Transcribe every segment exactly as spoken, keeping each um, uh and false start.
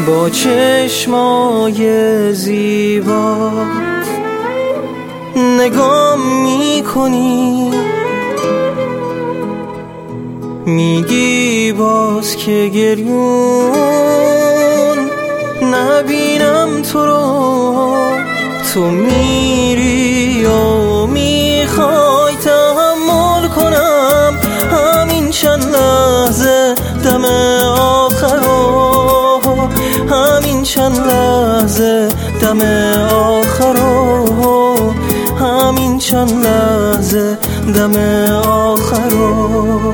با چشمای زیبا نگام میکنی، میگی باز که گریون نبینم تو رو. تو میری و میخوای تحمل کنم همین چند لحظه دم آخرو، همین چند لحظه دم آخرو، همین چند لحظه دم آخرو.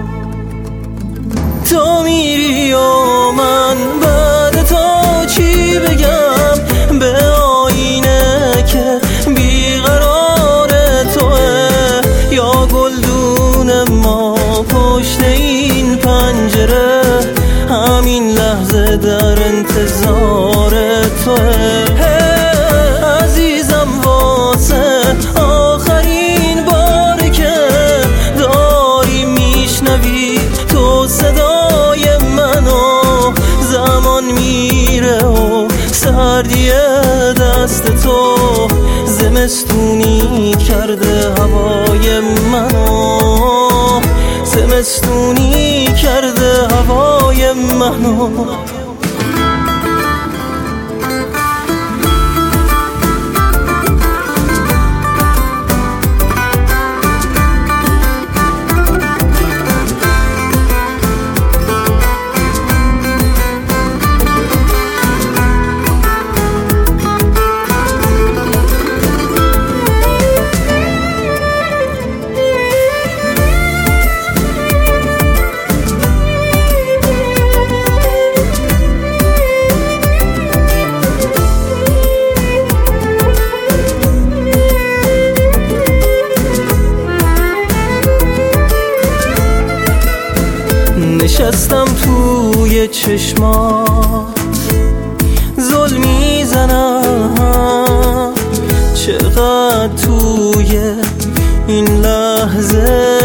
تو میری و من بعد تا چی بگم به آینه که بیقرار توه، یا گلدون ما پشت این پنجره همین لحظه در انتظار توه. عزیزم واسه آخرین بار که داری میشنوی تو صدای منو، زمان میره و سردی دست تو زمستونی کرده هوای منو، زمستونی کرده هوای منو. نشستم توی چشمات زل میزنم، چقدر توی این لحظه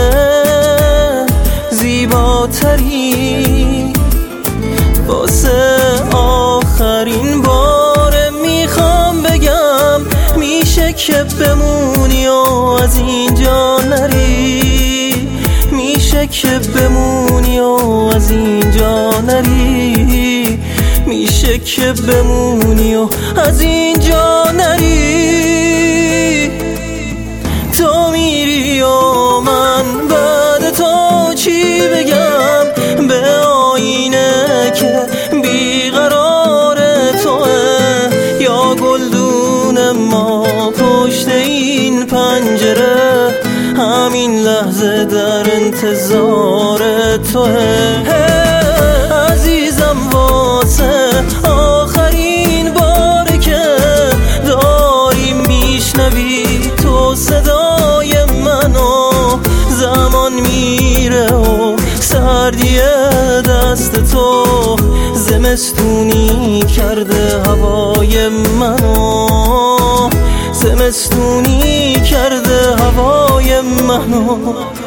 زیباتری. واسه آخرین بار میخوام بگم میشه که بمونی و از اینجا نری، میشه که بمونی و از اینجا نری، میشه که بمونی و از اینجا نری. تو میری و من بعد تا چی بگم به آینه که بیقرار توه، یا گلدون ما پشت این پنجره همین لحظه در انتظار توه. عزیزم واسه آخرین بار که داری میشنوی تو صدای منو، زمان میره و سردی دست تو زمستونی کرده هوای منو، زمستونی کرده هوای منو.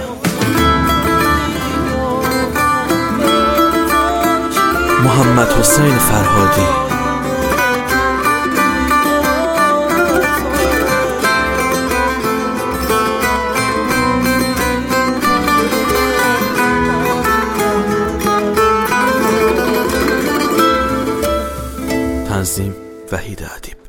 محمد حسین فرهادی. تنظیم وحید ادیب.